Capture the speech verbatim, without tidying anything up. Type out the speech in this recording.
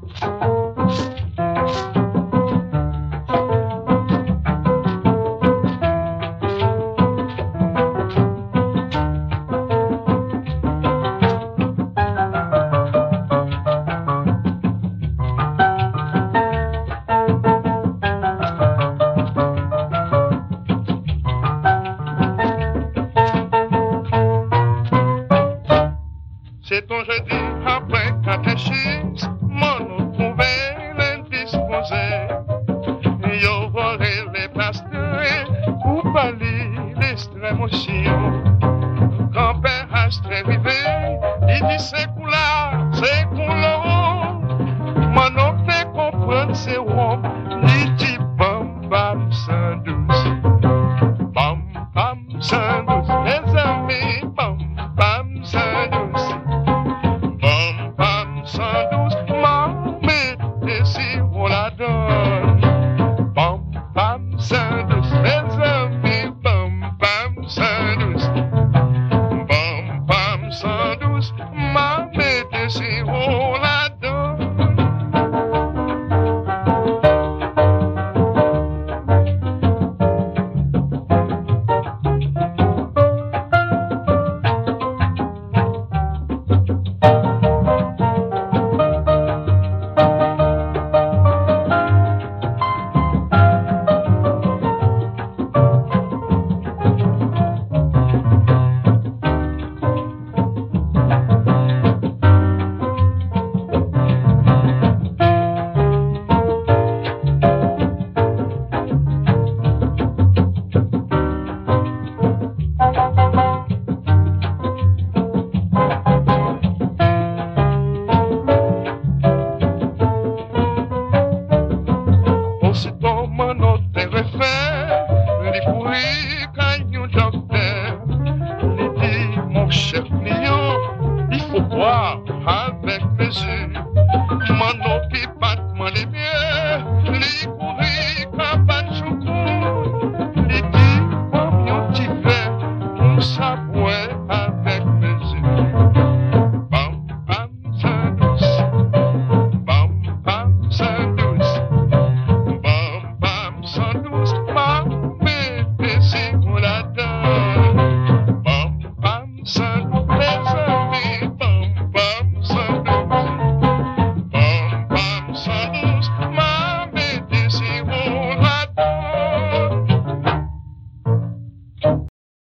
C'est ton jeudi après catéchisme, mon trouvé l'indisposé. Yo voré les pasteurs, pour parler l'extrême aussi. Grand-père a rivé, il dit c'est coulard, c'est coulard. Mon fait comprendre c'est rond, il dit bam bam sans douce. Bam bam sans douce, mes amis, bam bam sans douce. Sans douce, mamie, et si on la donne. Bam, bam, sans douce, mes amis, bam, bam, sans douce. Bam, bam, sans douce, mamie, et si on la donne. Aussitôt mon autre refait, les courir quand un docteur, il dit mon cher client, il faut boire avec mesure.